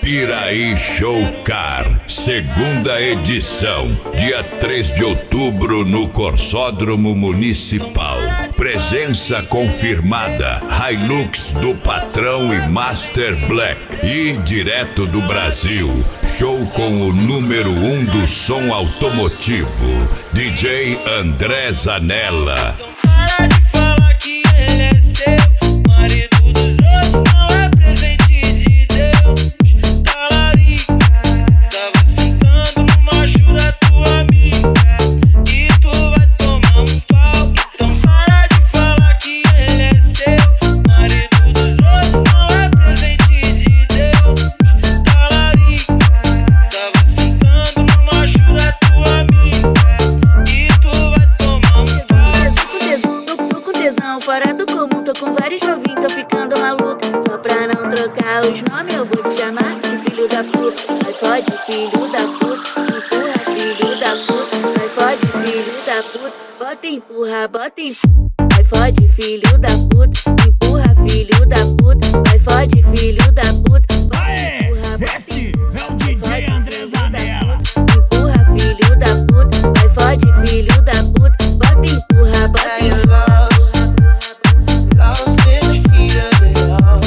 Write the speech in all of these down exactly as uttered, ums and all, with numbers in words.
Piraí Show Car, segunda edição, dia três de outubro no Corsódromo Municipal. Presença confirmada, Hilux do Patrão e Master Black. E direto do Brasil, show com o número um do som automotivo, D J André Zanella. Para de falar que ele é seu, marido dos outros não é presente de Deus. Talarica, tava sentando no macho da tua amiga e tu vai tomar um pau. Então para de falar que ele é seu, marido dos outros não é presente de Deus. Talarica, tava sentando no macho da tua amiga e tu vai tomar um pau. Tô com tesão fora do comum, tô com vários novinhos, tô ficando maluca. Só pra não trocar os nomes, eu vou te chamar de filho da puta. Vai fode, filho da puta, empurra, filho da puta. Vai fode, filho da puta, bota empurra, bota empurra. Vai fode, filho da puta, empurra, filho da puta. Vai fode, filho da puta, bota Aê, empurra, bota esse empurra. é o D J André Zanella. Empurra, filho da puta, vai fode, filho da puta. Bota empurra, bota empurra. Lost in the heat of it all.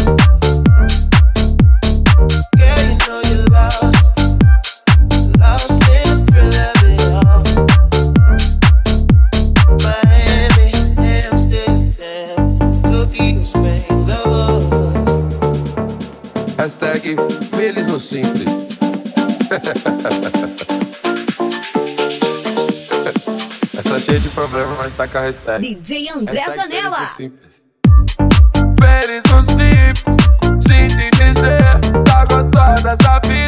Girl, you know you're lost. Lost in the thrill of it all. Miami, Amsterdam, Tokyo, Spain, lovers. Hashtag feliz no simples. Essa cheia de problema, mas tá com a hashtag. D J André Hashtag Zanella. feliz no simples. Feliz no simples, sem te dizer, tá gostosa dessa vida.